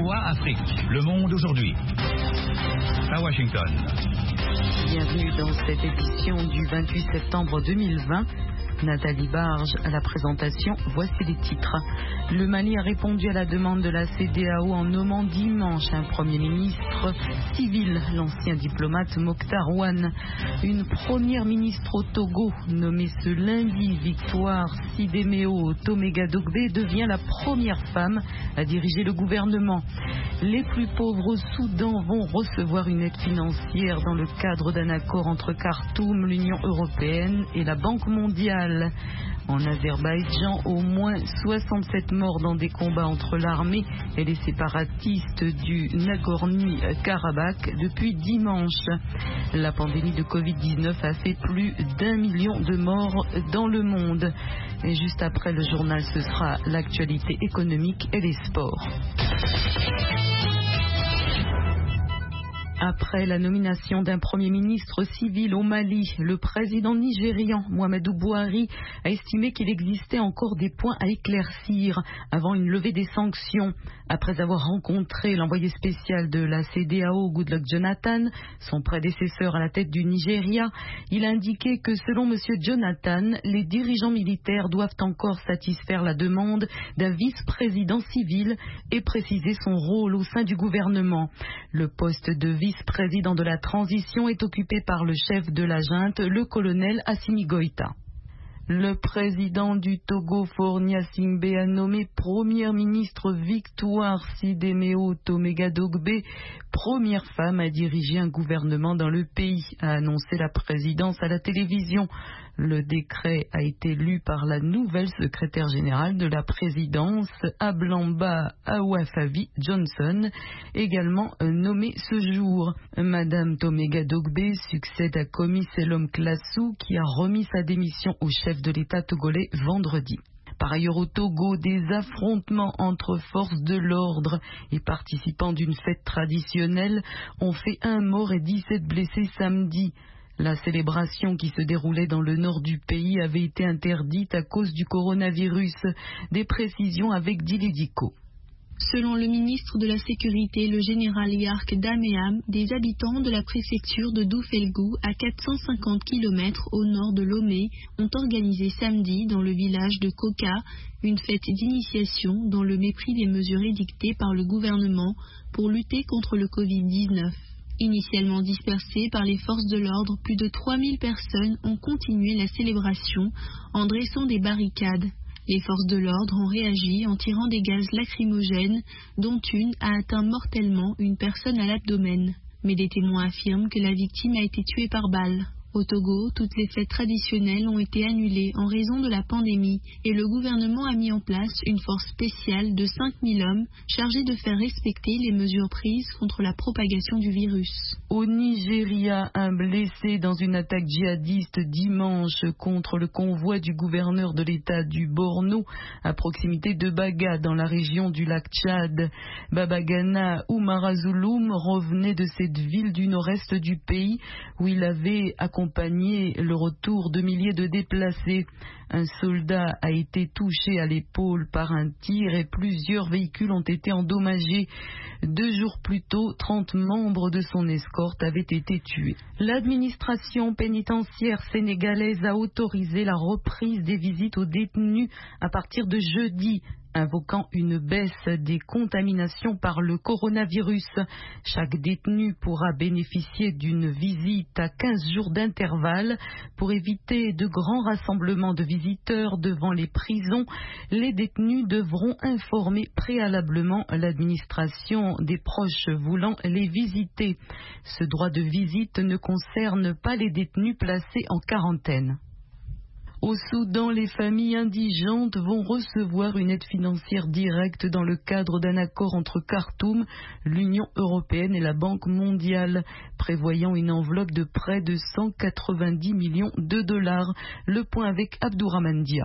VOA Afrique, le monde aujourd'hui. À Washington. Bienvenue dans cette édition du 28 septembre 2020. Nathalie Barge à la présentation, voici les titres. Le Mali a répondu à la demande de la CEDEAO en nommant dimanche un Premier ministre civil, l'ancien diplomate Mokhtar Ouane. Une première ministre au Togo, nommée ce lundi, Victoire Sidéméo Toméga Dogbe, devient la première femme à diriger le gouvernement. Les plus pauvres au Soudan vont recevoir une aide financière dans le cadre d'un accord entre Khartoum, l'Union européenne et la Banque mondiale. En Azerbaïdjan, au moins 67 morts dans des combats entre l'armée et les séparatistes du Nagorno-Karabakh depuis dimanche. La pandémie de Covid-19 a fait plus d'1 million de morts dans le monde. Et juste après le journal, ce sera l'actualité économique et les sports. Après la nomination d'un Premier ministre civil au Mali, le président nigérian Muhammadu Buhari a estimé qu'il existait encore des points à éclaircir avant une levée des sanctions. Après avoir rencontré l'envoyé spécial de la CEDEAO, Goodluck Jonathan, son prédécesseur à la tête du Nigeria, il a indiqué que selon M. Jonathan, les dirigeants militaires doivent encore satisfaire la demande d'un vice-président civil et préciser son rôle au sein du gouvernement. Le poste de vice-président de la transition est occupé par le chef de la junte, le colonel Assimi Goïta. Le président du Togo, Faure Gnassingbé, a nommé première ministre Victoire Sidéméo Toméga Dogbe, première femme à diriger un gouvernement dans le pays, a annoncé la présidence à la télévision. Le décret a été lu par la nouvelle secrétaire générale de la présidence, Ablamba Awafavi Johnson, également nommée ce jour. Madame Toméga Dogbe succède à Komi Selom Klassou, qui a remis sa démission au chef de l'État togolais vendredi. Par ailleurs, au Togo, des affrontements entre forces de l'ordre et participants d'une fête traditionnelle ont fait 1 mort et 17 blessés samedi. La célébration qui se déroulait dans le nord du pays avait été interdite à cause du coronavirus. Des précisions avec Dilédico. Selon le ministre de la Sécurité, le général Yark Daméam, des habitants de la préfecture de Doufelgou, à 450 km au nord de Lomé, ont organisé samedi dans le village de Koka une fête d'initiation dans le mépris des mesures édictées par le gouvernement pour lutter contre le Covid-19. Initialement dispersées par les forces de l'ordre, plus de 3000 personnes ont continué la célébration en dressant des barricades. Les forces de l'ordre ont réagi en tirant des gaz lacrymogènes, dont une a atteint mortellement une personne à l'abdomen. Mais des témoins affirment que la victime a été tuée par balle. Au Togo, toutes les fêtes traditionnelles ont été annulées en raison de la pandémie et le gouvernement a mis en place une force spéciale de 5000 hommes chargée de faire respecter les mesures prises contre la propagation du virus. Au Nigeria, un blessé dans une attaque djihadiste dimanche contre le convoi du gouverneur de l'État du Borno à proximité de Baga dans la région du lac Tchad. Babagana Oumarazouloum revenait de cette ville du nord-est du pays où il avait accompagné le retour de milliers de déplacés. Un soldat a été touché à l'épaule par un tir et plusieurs véhicules ont été endommagés. 2 jours plus tôt, 30 membres de son escorte avaient été tués. L'administration pénitentiaire sénégalaise a autorisé la reprise des visites aux détenus à partir de jeudi, invoquant une baisse des contaminations par le coronavirus. Chaque détenu pourra bénéficier d'une visite à 15 jours d'intervalle pour éviter de grands rassemblements de visiteurs devant les prisons. Les détenus devront informer préalablement l'administration des proches voulant les visiter. Ce droit de visite ne concerne pas les détenus placés en quarantaine. Au Soudan, les familles indigentes vont recevoir une aide financière directe dans le cadre d'un accord entre Khartoum, l'Union européenne et la Banque mondiale, prévoyant une enveloppe de près de 190 millions de dollars. Le point avec Abdourahmane Dia.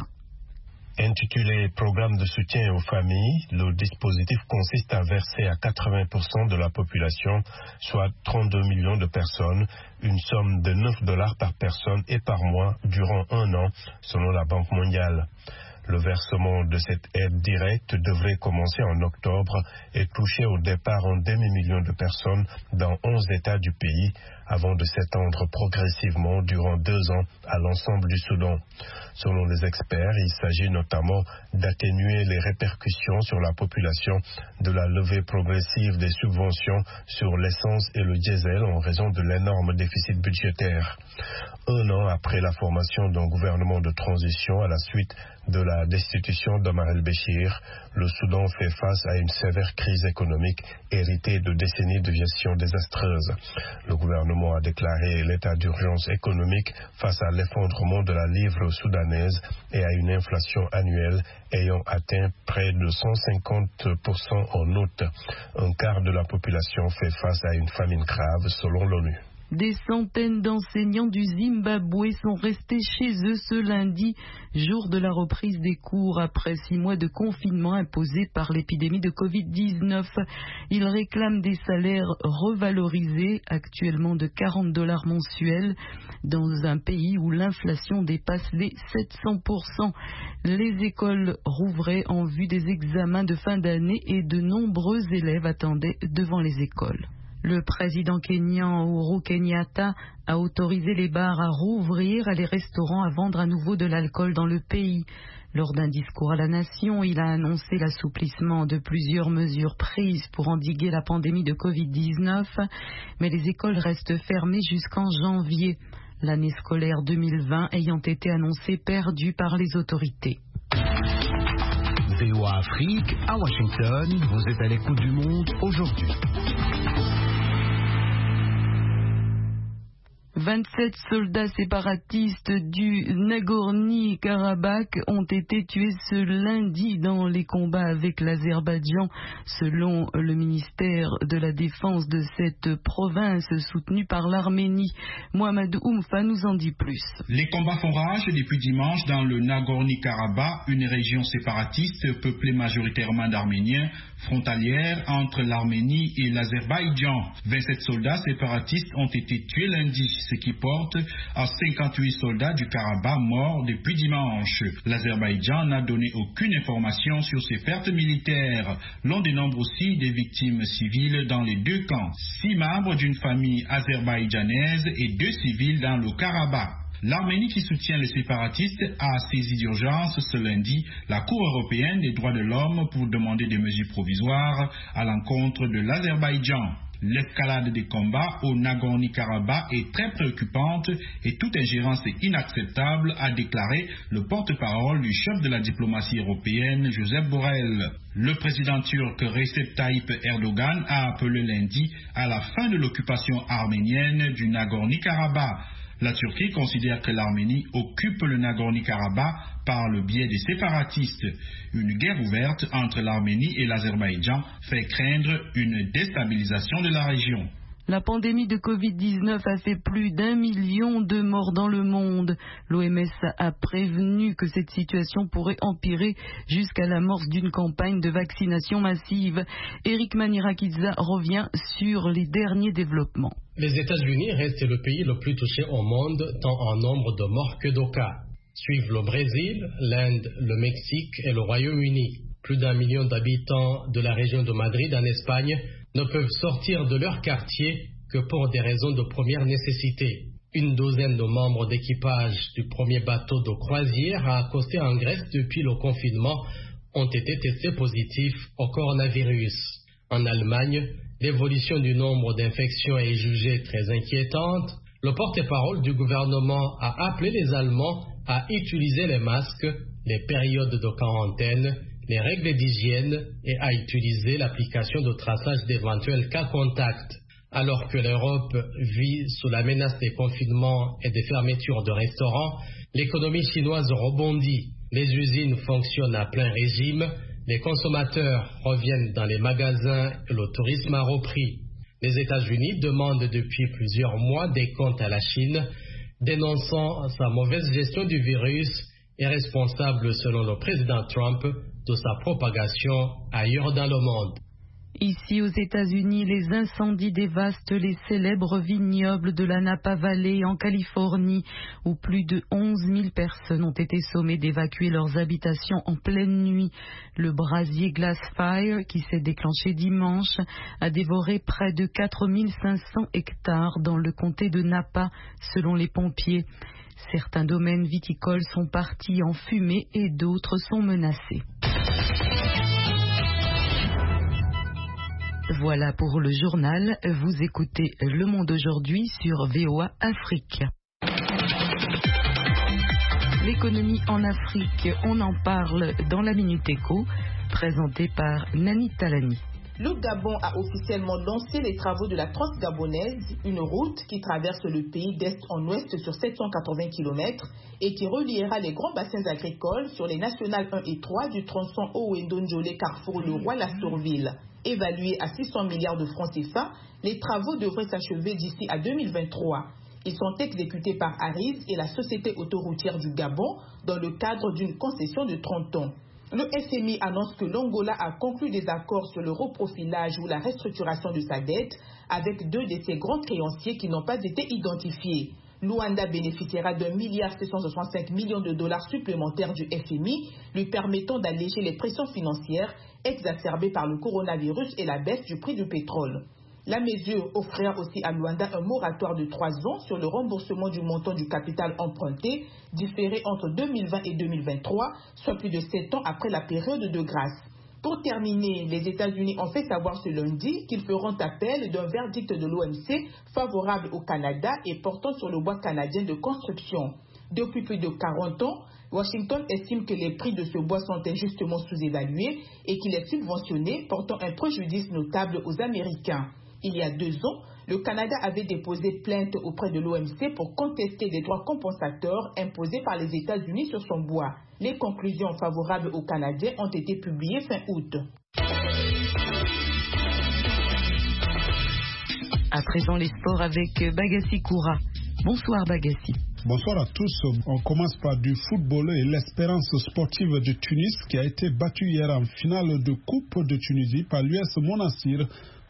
Intitulé Programme de soutien aux familles, le dispositif consiste à verser à 80% de la population, soit 32 millions de personnes, une somme de $9 par personne et par mois durant 1 an, selon la Banque mondiale. Le versement de cette aide directe devrait commencer en octobre et toucher au départ un demi-million de personnes dans 11 États du pays, avant de s'étendre progressivement durant 2 ans à l'ensemble du Soudan. Selon les experts, il s'agit notamment d'atténuer les répercussions sur la population de la levée progressive des subventions sur l'essence et le diesel en raison de l'énorme déficit budgétaire. 1 an après la formation d'un gouvernement de transition à la suite de la destitution d'Omar el-Béchir, le Soudan fait face à une sévère crise économique héritée de décennies de gestion désastreuse. Le gouvernement a déclaré l'état d'urgence économique face à l'effondrement de la livre soudanaise et à une inflation annuelle ayant atteint près de 150% en août. Un quart de la population fait face à une famine grave selon l'ONU. Des centaines d'enseignants du Zimbabwe sont restés chez eux ce lundi, jour de la reprise des cours après 6 mois de confinement imposés par l'épidémie de Covid-19. Ils réclament des salaires revalorisés, actuellement de $40 mensuels, dans un pays où l'inflation dépasse les 700%. Les écoles rouvraient en vue des examens de fin d'année et de nombreux élèves attendaient devant les écoles. Le président kényan Uhuru Kenyatta a autorisé les bars à rouvrir et les restaurants à vendre à nouveau de l'alcool dans le pays. Lors d'un discours à la nation, il a annoncé l'assouplissement de plusieurs mesures prises pour endiguer la pandémie de Covid-19, mais les écoles restent fermées jusqu'en janvier, l'année scolaire 2020 ayant été annoncée perdue par les autorités. VOA Afrique, à Washington, vous êtes à l'écoute du monde aujourd'hui. 27 soldats séparatistes du Nagorno-Karabakh ont été tués ce lundi dans les combats avec l'Azerbaïdjan, selon le ministère de la Défense de cette province soutenue par l'Arménie. Mohamed Oumfa nous en dit plus. Les combats font rage depuis dimanche dans le Nagorno-Karabakh, une région séparatiste peuplée majoritairement d'Arméniens, frontalière entre l'Arménie et l'Azerbaïdjan. 27 soldats séparatistes ont été tués lundi, ce qui porte à 58 soldats du Karabakh morts depuis dimanche. L'Azerbaïdjan n'a donné aucune information sur ces pertes militaires. L'on dénombre aussi des victimes civiles dans les 2 camps. 6 membres d'une famille azerbaïdjanaise et 2 civils dans le Karabakh. L'Arménie, qui soutient les séparatistes, a saisi d'urgence ce lundi la Cour européenne des droits de l'homme pour demander des mesures provisoires à l'encontre de l'Azerbaïdjan. L'escalade des combats au Nagorno-Karabakh est très préoccupante et toute ingérence est inacceptable, a déclaré le porte-parole du chef de la diplomatie européenne, Josep Borrell. Le président turc Recep Tayyip Erdogan a appelé lundi à la fin de l'occupation arménienne du Nagorno-Karabakh. La Turquie considère que l'Arménie occupe le Nagorno-Karabakh par le biais des séparatistes. Une guerre ouverte entre l'Arménie et l'Azerbaïdjan fait craindre une déstabilisation de la région. La pandémie de Covid-19 a fait plus d'1 million de morts dans le monde. L'OMS a prévenu que cette situation pourrait empirer jusqu'à l'amorce d'une campagne de vaccination massive. Eric Manirakidza revient sur les derniers développements. Les États-Unis restent le pays le plus touché au monde, tant en nombre de morts que de cas. Suivent le Brésil, l'Inde, le Mexique et le Royaume-Uni. Plus d'1 million d'habitants de la région de Madrid en Espagne ne peuvent sortir de leur quartier que pour des raisons de première nécessité. Une douzaine de membres d'équipage du premier bateau de croisière à accoster en Grèce depuis le confinement ont été testés positifs au coronavirus. En Allemagne, l'évolution du nombre d'infections est jugée très inquiétante. Le porte-parole du gouvernement a appelé les Allemands à utiliser les masques, les périodes de quarantaine, les règles d'hygiène et à utiliser l'application de traçage d'éventuels cas contacts. Alors que l'Europe vit sous la menace des confinements et des fermetures de restaurants, l'économie chinoise rebondit. Les usines fonctionnent à plein régime, les consommateurs reviennent dans les magasins et le tourisme a repris. Les États-Unis demandent depuis plusieurs mois des comptes à la Chine, dénonçant sa mauvaise gestion du virus et responsable, selon le président Trump, de sa propagation ailleurs dans le monde. Ici aux États-Unis, les incendies dévastent les célèbres vignobles de la Napa Valley en Californie, où plus de 11 000 personnes ont été sommées d'évacuer leurs habitations en pleine nuit. Le brasier Glass Fire, qui s'est déclenché dimanche, a dévoré près de 4 500 hectares dans le comté de Napa, selon les pompiers. Certains domaines viticoles sont partis en fumée et d'autres sont menacés. Voilà pour le journal. Vous écoutez Le Monde aujourd'hui sur VOA Afrique. L'économie en Afrique, on en parle dans la Minute Éco, présentée par Nani Talani. Le Gabon a officiellement lancé les travaux de la Transgabonaise, une route qui traverse le pays d'est en ouest sur 780 km et qui reliera les grands bassins agricoles sur les nationales 1 et 3 du tronçon Owendonjolé Carrefour Le Roi-Lastourville. Évalués à 600 milliards de francs CFA, les travaux devraient s'achever d'ici à 2023. Ils sont exécutés par Aris et la Société autoroutière du Gabon dans le cadre d'une concession de 30 ans. Le FMI annonce que l'Angola a conclu des accords sur le reprofilage ou la restructuration de sa dette avec 2 de ses grands créanciers qui n'ont pas été identifiés. Luanda bénéficiera d'1,665 milliard de dollars supplémentaires du FMI, lui permettant d'alléger les pressions financières exacerbées par le coronavirus et la baisse du prix du pétrole. La mesure offrira aussi à Luanda un moratoire de 3 ans sur le remboursement du montant du capital emprunté, différé entre 2020 et 2023, soit plus de 7 ans après la période de grâce. Pour terminer, les États-Unis ont fait savoir ce lundi qu'ils feront appel d'un verdict de l'OMC favorable au Canada et portant sur le bois canadien de construction. Depuis plus de 40 ans, Washington estime que les prix de ce bois sont injustement sous-évalués et qu'il est subventionné, portant un préjudice notable aux Américains. Il y a 2 ans, le Canada avait déposé plainte auprès de l'OMC pour contester des droits compensateurs imposés par les États-Unis sur son bois. Les conclusions favorables aux Canadiens ont été publiées fin août. À présent, les sports avec Bagassi Koura. Bonsoir Bagassi. Bonsoir à tous. On commence par du football et l'Espérance sportive de Tunis qui a été battue hier en finale de Coupe de Tunisie par l'US Monastir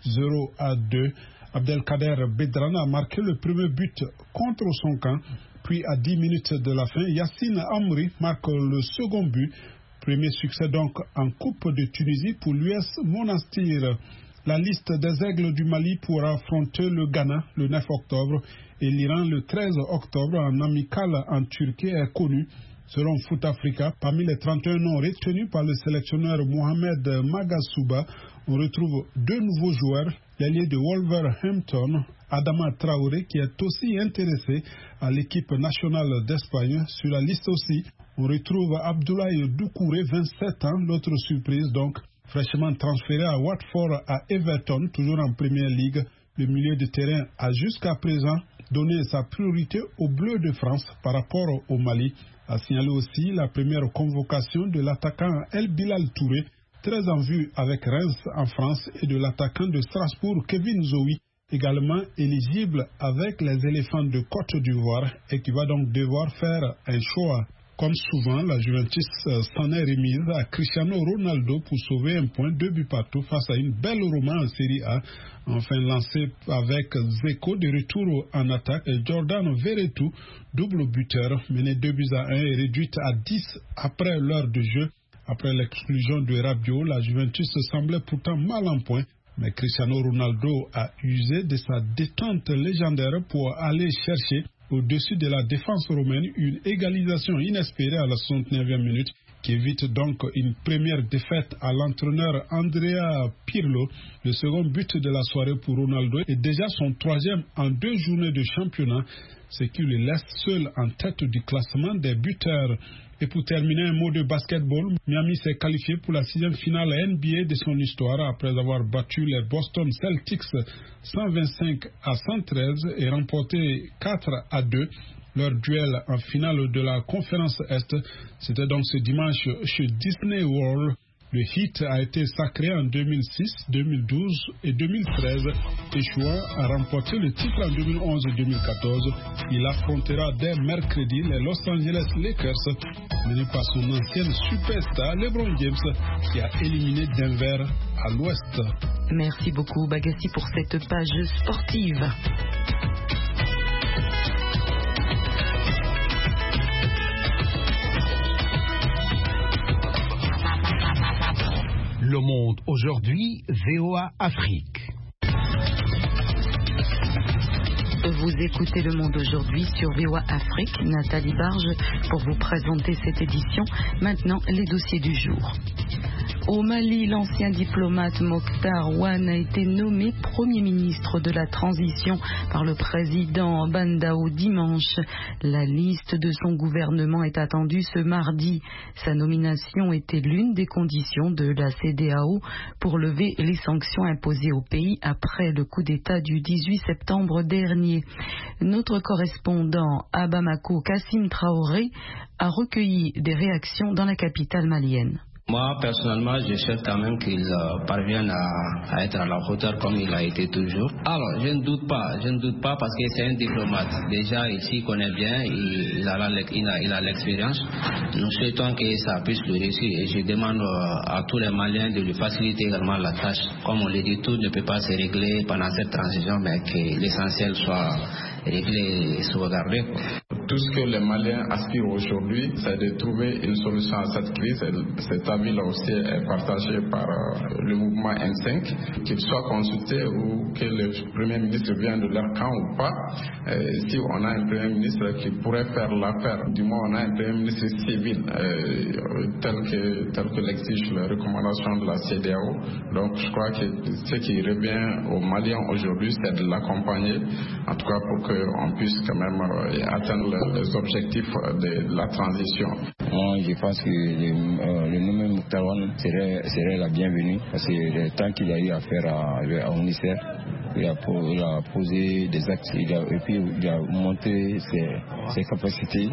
0-2. Abdelkader Bedran a marqué le premier but contre son camp. Puis à 10 minutes de la fin, Yassine Amri marque le second but. Premier succès donc en Coupe de Tunisie pour l'US Monastir. La liste des Aigles du Mali pourra affronter le Ghana le 9 octobre et l'Iran le 13 octobre en amical en Turquie est connue. Selon Foot Africa, parmi les 31 noms retenus par le sélectionneur Mohamed Magasuba, on retrouve 2 nouveaux joueurs, l'ailier de Wolverhampton, Adama Traoré, qui est aussi intéressé à l'équipe nationale d'Espagne. Sur la liste aussi, on retrouve Abdoulaye Doucouré, 27 ans, l'autre surprise donc, fraîchement transféré à Watford à Everton, toujours en Première Ligue. Le milieu de terrain a jusqu'à présent donné sa priorité aux Bleus de France par rapport au Mali. A signalé aussi la première convocation de l'attaquant El Bilal Touré, très en vue avec Reims en France, et de l'attaquant de Strasbourg Kevin Zoui, également éligible avec les éléphants de Côte d'Ivoire et qui va donc devoir faire un choix. Comme souvent, la Juventus s'en est remise à Cristiano Ronaldo pour sauver un point, 2 buts partout face à une belle romance en Série A. Enfin lancé avec Zeko de retour en attaque et Jordan Verretou, double buteur, mené 2-1 et réduite à 10 après l'heure de jeu. Après l'exclusion de Rabiot, la Juventus semblait pourtant mal en point. Mais Cristiano Ronaldo a usé de sa détente légendaire pour aller chercher au-dessus de la défense romaine une égalisation inespérée à la 69e minute qui évite donc une première défaite à l'entraîneur Andrea Pirlo. Le second but de la soirée pour Ronaldo est déjà son 3e en 2 journées de championnat, ce qui le laisse seul en tête du classement des buteurs. Et pour terminer, un mot de basketball. Miami s'est qualifié pour la 6e finale NBA de son histoire après avoir battu les Boston Celtics 125-113 et remporté 4-2 leur duel en finale de la conférence Est. C'était donc ce dimanche chez Disney World. Le Heat a été sacré en 2006, 2012 et 2013. Échouant à remporter le titre en 2011 et 2014, il affrontera dès mercredi les Los Angeles Lakers, mené par son ancienne superstar LeBron James, qui a éliminé Denver à l'ouest. Merci beaucoup Bagassi pour cette page sportive. Le Monde aujourd'hui, VOA Afrique. Vous écoutez Le Monde aujourd'hui sur VOA Afrique. Nathalie Barge pour vous présenter cette édition. Maintenant, les dossiers du jour. Au Mali, l'ancien diplomate Mokhtar Ouane a été nommé Premier ministre de la transition par le président Bandao dimanche. La liste de son gouvernement est attendue ce mardi. Sa nomination était l'une des conditions de la CEDEAO pour lever les sanctions imposées au pays après le coup d'État du 18 septembre dernier. Notre correspondant à Bamako, Kassim Traoré, a recueilli des réactions dans la capitale malienne. Moi, personnellement, je souhaite quand même qu'il parvienne à être à la hauteur comme il a été toujours. Alors, je ne doute pas parce que c'est un diplomate. Déjà, il s'y connaît bien, il a l'expérience. Nous souhaitons que ça puisse le réussir et je demande à tous les Maliens de lui faciliter également la tâche. Comme on le dit, tout ne peut pas se régler pendant cette transition, mais que l'essentiel soit réglé et sauvegardé. Tout ce que les Maliens aspirent aujourd'hui, c'est de trouver une solution à cette crise. Cet avis-là aussi est partagé par le mouvement N5, qu'il soit consulté ou que le Premier ministre vienne de leur camp ou pas. Si on a un Premier ministre qui pourrait faire l'affaire, du moins on a un Premier ministre civil, tel que l'exige la recommandation de la CEDEAO. Donc je crois que ce qui revient aux Maliens aujourd'hui, c'est de l'accompagner, en tout cas pour qu'on puisse quand même atteindre les objectifs de la transition. Moi, je pense que le nommé Mokhtar Ouane serait la bienvenue parce que le temps qu'il a eu à faire à UNICEF, il a posé des actes et puis il a montré ses capacités,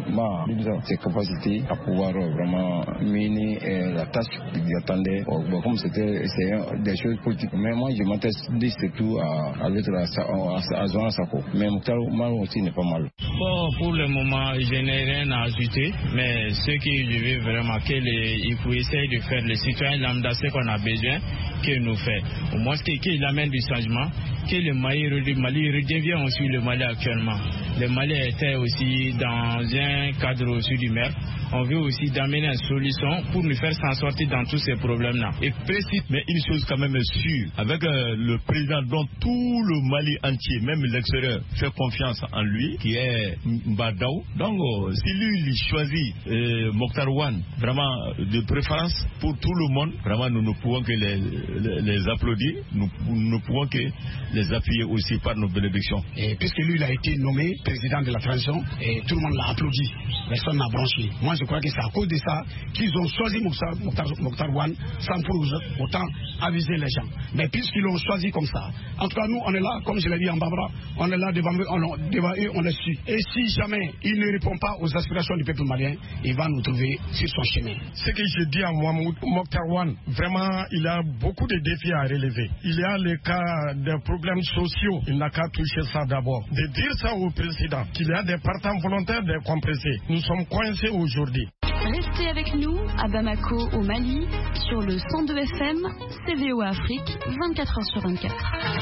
à pouvoir vraiment mener la tâche qu'il attendait. Comme c'est des choses politiques. Mais moi, je m'intéresse surtout à l'autre, à Zouan Sako. Mais Mokhtar Ouane aussi n'est pas mal. Bon, pour le moment, je n'ai rien à ajouter, mais ce que je veux vraiment, qu'il faut essayer de faire les citoyens lambda, ce qu'on a besoin, qu'il nous fait. Au moins qu'il amène du changement, que le Mali redevient aussi le Mali actuellement. Le Mali était aussi dans un cadre aussi du maire. On veut aussi d'amener une solution pour nous faire s'en sortir dans tous ces problèmes-là. Et précis, mais une chose quand même est sûre, avec le président dont tout le Mali entier, même l'extérieur, fait confiance en lui, qui est Mbadao. Donc, si lui, il choisit Mokhtar Ouane, vraiment de préférence pour tout le monde, vraiment nous ne pouvons que les applaudir, nous ne pouvons que les appuyer aussi par nos bénédictions. Et puisque lui, il a été nommé président de la transition, et tout le monde l'a applaudi, personne n'a branché. Moi, je crois que c'est à cause de ça qu'ils ont choisi Mokhtar Ouane sans pour autant aviser les gens. Mais puisqu'ils l'ont choisi comme ça, en tout cas, nous, on est là, comme je l'ai dit en Barbara, on est là devant eux, on les suit. Et si jamais il ne répond pas aux aspirations du peuple malien, il va nous trouver sur son chemin. Ce que je dis à moi, Mokhtar Ouane, vraiment, il a beaucoup de défis à relever. Il y a le cas des problèmes sociaux, il n'a qu'à toucher ça d'abord. De dire ça au président, qu'il y a des partants volontaires de compresser. Nous sommes coincés aujourd'hui. Restez avec nous à Bamako, au Mali, sur le 102 FM, CVO Afrique, 24h/24.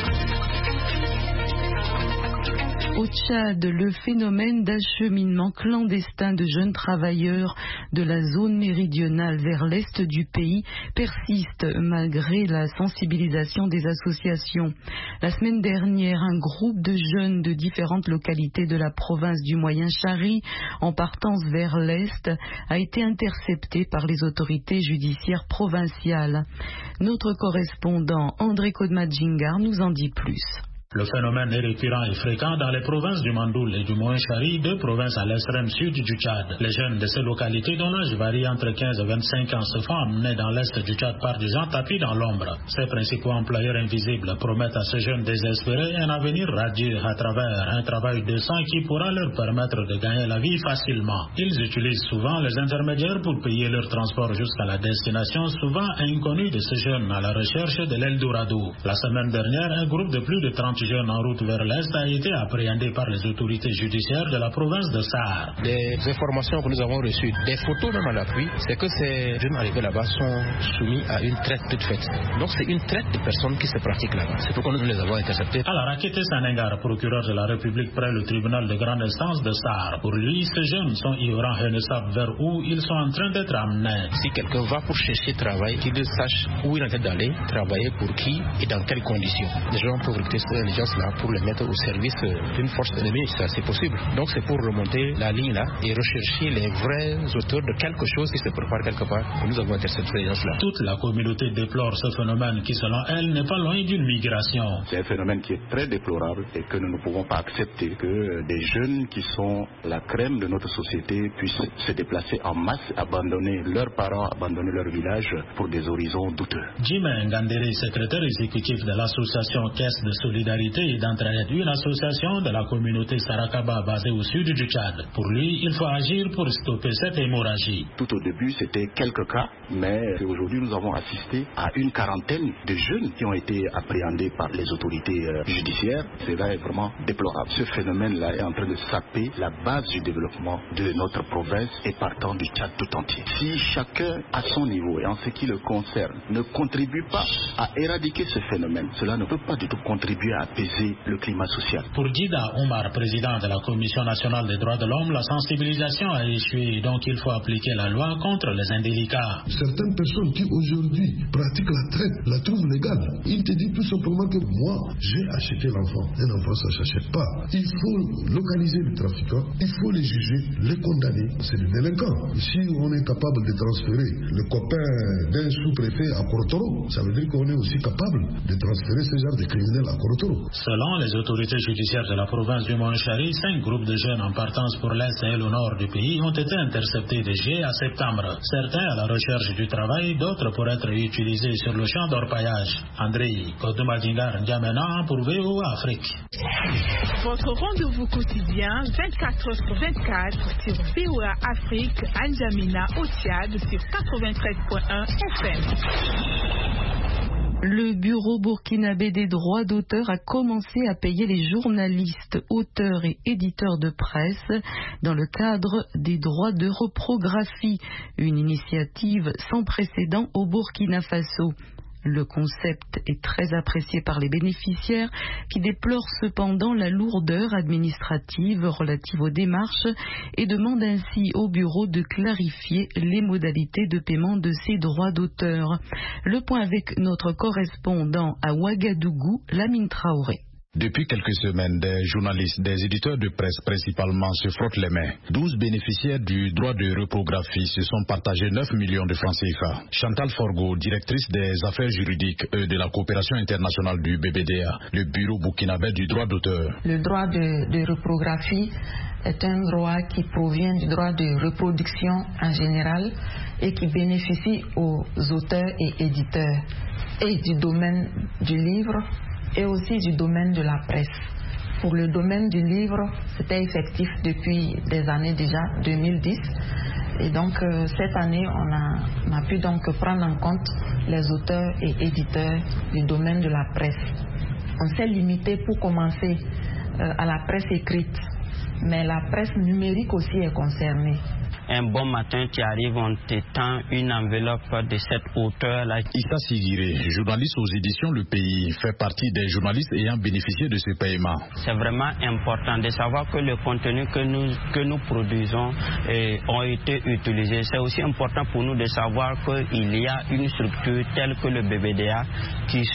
Au Tchad, le phénomène d'acheminement clandestin de jeunes travailleurs de la zone méridionale vers l'est du pays persiste malgré la sensibilisation des associations. La semaine dernière, un groupe de jeunes de différentes localités de la province du Moyen-Chari, en partance vers l'est, a été intercepté par les autorités judiciaires provinciales. Notre correspondant André Kodmadjingar nous en dit plus. Le phénomène est récurrent et fréquent dans les provinces du Mandoul et du Mohenchari, deux provinces à l'extrême sud du Tchad. Les jeunes de ces localités, dont l'âge varie entre 15 et 25 ans, se font amener dans l'est du Tchad par des gens tapis dans l'ombre. Ces principaux employeurs invisibles promettent à ces jeunes désespérés un avenir radieux à travers un travail décent qui pourra leur permettre de gagner la vie facilement. Ils utilisent souvent les intermédiaires pour payer leur transport jusqu'à la destination, souvent inconnue de ces jeunes à la recherche de l'Eldorado. La semaine dernière, un groupe de plus de 30 jeunes en route vers l'Est a été appréhendé par les autorités judiciaires de la province de Sahar. Des informations que nous avons reçues, des photos même à l'appui, c'est que ces jeunes arrivés là-bas sont soumis à une traite toute faite. Donc c'est une traite de personnes qui se pratique là-bas. C'est pourquoi nous les avons interceptés. Alors, Akete Sanengar, procureur de la République près le tribunal de grande instance de Sahar, pour lui, ces jeunes sont ignorants et ne savent vers où ils sont en train d'être amenés. Si quelqu'un va pour chercher travail, qu'il sache où il est en train d'aller, travailler pour qui et dans quelles conditions. Les gens peuvent recruter ces gens-là pour les mettre au service d'une force ennemie, ça c'est possible. Donc c'est pour remonter la ligne là et rechercher les vrais auteurs de quelque chose qui se prépare quelque part. Et nous avons intercepté ces gens-là. Toute la communauté déplore ce phénomène qui, selon elle, n'est pas loin d'une migration. C'est un phénomène qui est très déplorable et que nous ne pouvons pas accepter que des jeunes qui sont la crème de notre société puissent se déplacer en masse, abandonner leurs parents, abandonner leur village pour des horizons douteux. Jim Ngandere, secrétaire exécutif de l'association Caisse de solidarité et d'entraide, une association de la communauté Sarakaba basée au sud du Tchad. Pour lui, il faut agir pour stopper cette hémorragie. Tout au début, c'était quelques cas, mais aujourd'hui, nous avons assisté à une quarantaine de jeunes qui ont été appréhendés par les autorités judiciaires. Cela est vraiment déplorable. Ce phénomène-là est en train de saper la base du développement de notre province et partant du Tchad tout entier. Si chacun, à son niveau et en ce qui le concerne, ne contribue pas à éradiquer ce phénomène, cela ne peut pas du tout contribuer à apaiser le climat social. Pour Dida Omar, président de la Commission nationale des droits de l'homme, la sensibilisation a échoué, donc il faut appliquer la loi contre les indélicats. Certaines personnes qui aujourd'hui pratiquent la traite la trouvent légale. Il te dit tout simplement que moi, j'ai acheté l'enfant. Un enfant, ça ne s'achète pas. Il faut localiser les trafiquants, il faut les juger, les condamner. C'est des délinquants. Si on est capable de transférer le copain d'un sous-préfet à Korotoro, ça veut dire qu'on est aussi capable de transférer ce genre de criminels à Korotoro. Selon les autorités judiciaires de la province du Mohenchari, 5 groupes de jeunes en partance pour l'Est et le Nord du pays ont été interceptés de juillet à septembre. Certains à la recherche du travail, d'autres pour être utilisés sur le champ d'orpaillage. André Kodumadingar N'Djamena pour VOA Afrique. Votre rendez-vous quotidien 24h/24 sur VOA Afrique, N'Djamena au Tchad sur 93.1 FM. Le bureau burkinabé des droits d'auteur a commencé à payer les journalistes, auteurs et éditeurs de presse dans le cadre des droits de reprographie, une initiative sans précédent au Burkina Faso. Le concept est très apprécié par les bénéficiaires qui déplorent cependant la lourdeur administrative relative aux démarches et demandent ainsi au bureau de clarifier les modalités de paiement de ces droits d'auteur. Le point avec notre correspondant à Ouagadougou, Lamine Traoré. Depuis quelques semaines, des journalistes, des éditeurs de presse principalement se frottent les mains. 12 bénéficiaires du droit de reprographie se sont partagés 9 millions de francs CFA. Chantal Forgo, directrice des affaires juridiques et de la coopération internationale du BBDA, le bureau burkinabé du droit d'auteur. Le droit de reprographie est un droit qui provient du droit de reproduction en général et qui bénéficie aux auteurs et éditeurs et du domaine du livre et aussi du domaine de la presse. Pour le domaine du livre, c'était effectif depuis des années déjà, 2010. Et donc cette année, on a pu donc prendre en compte les auteurs et éditeurs du domaine de la presse. On s'est limité pour commencer à la presse écrite, mais la presse numérique aussi est concernée. Un bon matin, tu arrives, on t'étend une enveloppe de cette hauteur-là. Issa Sigiré, journaliste aux éditions Le Pays, fait partie des journalistes ayant bénéficié de ce paiement. C'est vraiment important de savoir que le contenu que nous produisons ont été utilisés. C'est aussi important pour nous de savoir qu'il y a une structure telle que le BBDA qui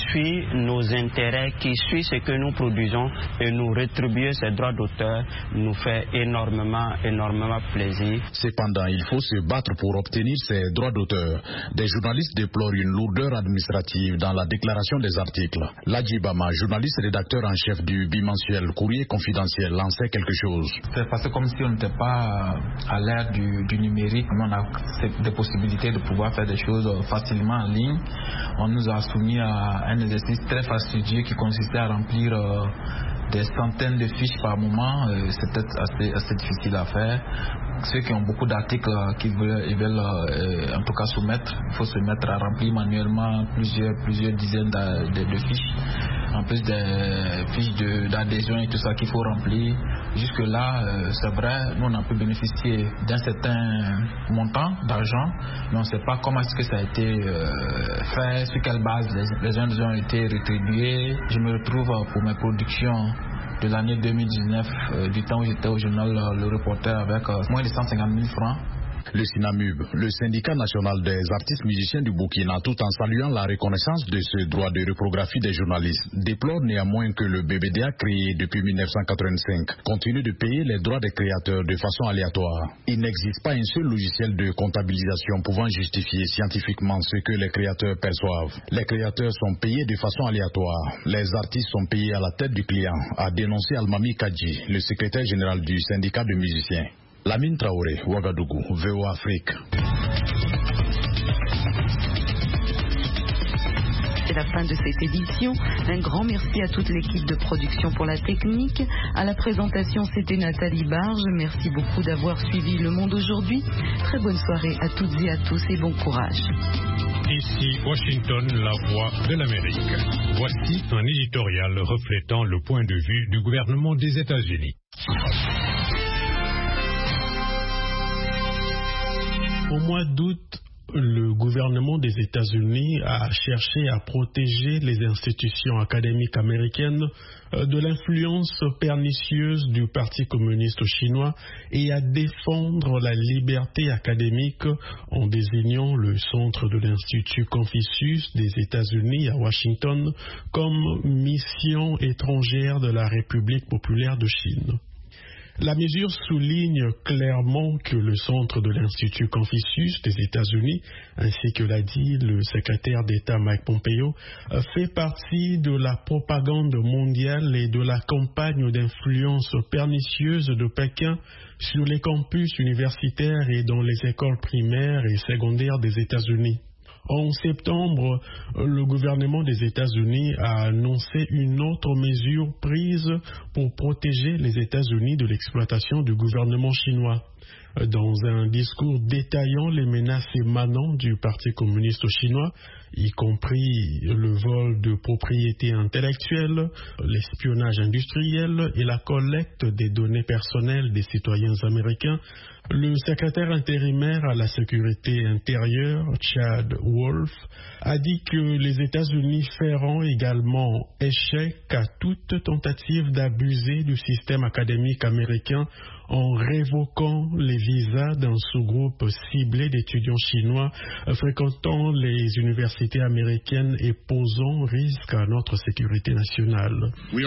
suit nos intérêts, qui suit ce que nous produisons et nous rétribuer ces droits d'auteur nous fait énormément plaisir. Cependant, il faut se battre pour obtenir ces droits d'auteur. Des journalistes déplorent une lourdeur administrative dans la déclaration des articles. Ladji Bama, journaliste rédacteur en chef du bimensuel Courrier Confidentiel, en sait quelque chose. C'est parce que comme si on n'était pas à l'ère du numérique, on a des possibilités de pouvoir faire des choses facilement en ligne. On nous a soumis à un exercice très fastidieux qui consistait à remplir des centaines de fiches par moment. C'est peut-être assez difficile à faire. Ceux qui ont beaucoup d'articles qu'ils veulent en tout cas soumettre, il faut se mettre à remplir manuellement plusieurs dizaines de fiches, en plus des fiches d'adhésion et tout ça qu'il faut remplir. Jusque là, c'est vrai, nous on a pu bénéficier d'un certain montant d'argent, mais on ne sait pas comment est-ce que ça a été fait, sur quelle base les gens ont été rétribués. Je me retrouve pour mes productions de l'année 2019, du temps où j'étais au journal Le Reporter, avec moins de 150 000 francs. Le SINAMUB, le syndicat national des artistes musiciens du Burkina, tout en saluant la reconnaissance de ce droit de reprographie des journalistes, déplore néanmoins que le BBDA, créé depuis 1985, continue de payer les droits des créateurs de façon aléatoire. Il n'existe pas un seul logiciel de comptabilisation pouvant justifier scientifiquement ce que les créateurs perçoivent. Les créateurs sont payés de façon aléatoire. Les artistes sont payés à la tête du client, a dénoncé Almami Kadji, le secrétaire général du syndicat de musiciens. Lamine Traoré, Ouagadougou, VOA Afrique. C'est la fin de cette édition. Un grand merci à toute l'équipe de production pour la technique. À la présentation, c'était Nathalie Barge. Merci beaucoup d'avoir suivi Le Monde aujourd'hui. Très bonne soirée à toutes et à tous et bon courage. Ici Washington, la voix de l'Amérique. Voici un éditorial reflétant le point de vue du gouvernement des États-Unis. Au mois d'août, le gouvernement des États-Unis a cherché à protéger les institutions académiques américaines de l'influence pernicieuse du Parti communiste chinois et à défendre la liberté académique en désignant le centre de l'Institut Confucius des États-Unis à Washington comme mission étrangère de la République populaire de Chine. La mesure souligne clairement que le centre de l'Institut Confucius des États-Unis, ainsi que l'a dit le secrétaire d'État Mike Pompeo, fait partie de la propagande mondiale et de la campagne d'influence pernicieuse de Pékin sur les campus universitaires et dans les écoles primaires et secondaires des États-Unis. En septembre, le gouvernement des États-Unis a annoncé une autre mesure prise pour protéger les États-Unis de l'exploitation du gouvernement chinois. Dans un discours détaillant les menaces émanant du Parti communiste chinois, y compris le vol de propriété intellectuelle, l'espionnage industriel et la collecte des données personnelles des citoyens américains, le secrétaire intérimaire à la sécurité intérieure, Chad Wolf, a dit que les États-Unis feront également échec à toute tentative d'abuser du système académique américain en révoquant les visas d'un sous-groupe ciblé d'étudiants chinois fréquentant les universités américaines et posant risque à notre sécurité nationale.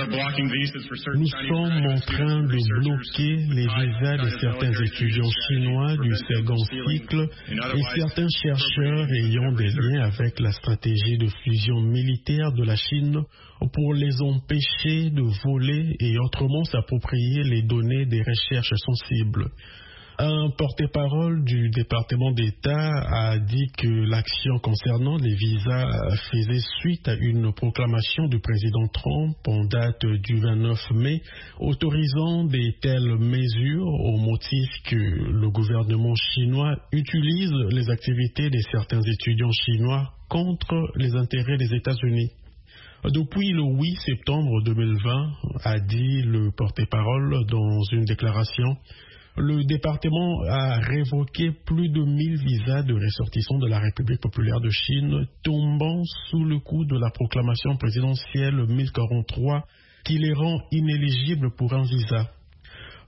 Nous sommes en train de bloquer les visas de certains étudiants chinois du second cycle et certains chercheurs ayant des liens avec la stratégie de fusion militaire de la Chine pour les empêcher de voler et autrement s'approprier les données des recherches sensibles. Un porte-parole du département d'État a dit que l'action concernant les visas faisait suite à une proclamation du président Trump en date du 29 mai autorisant de telles mesures au motif que le gouvernement chinois utilise les activités de certains étudiants chinois contre les intérêts des États-Unis. Depuis le 8 septembre 2020, a dit le porte-parole dans une déclaration, le département a révoqué plus de 1000 visas de ressortissants de la République populaire de Chine, tombant sous le coup de la proclamation présidentielle 1043 qui les rend inéligibles pour un visa.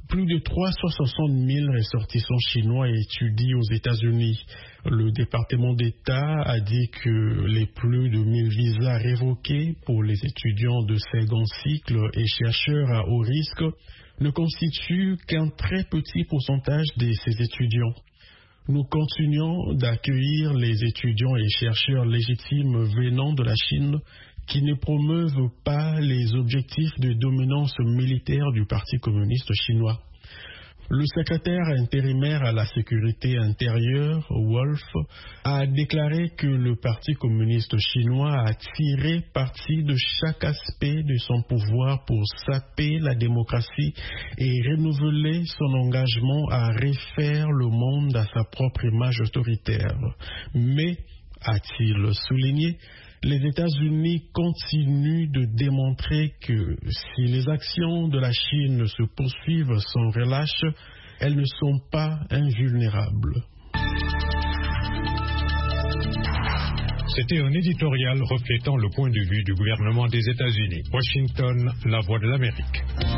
Plus de 360 000 ressortissants chinois étudient aux États-Unis. Le département d'État a dit que les plus de 1000 visas révoqués pour les étudiants de second cycle et chercheurs à haut risque ne constituent qu'un très petit pourcentage de ces étudiants. Nous continuons d'accueillir les étudiants et chercheurs légitimes venant de la Chine qui ne promeuvent pas les objectifs de dominance militaire du Parti communiste chinois. Le secrétaire intérimaire à la sécurité intérieure, Wolf, a déclaré que le Parti communiste chinois a tiré parti de chaque aspect de son pouvoir pour saper la démocratie et renouveler son engagement à refaire le monde à sa propre image autoritaire. Mais, a-t-il souligné, les États-Unis continuent de démontrer que si les actions de la Chine se poursuivent sans relâche, elles ne sont pas invulnérables. C'était un éditorial reflétant le point de vue du gouvernement des États-Unis. Washington, la voix de l'Amérique.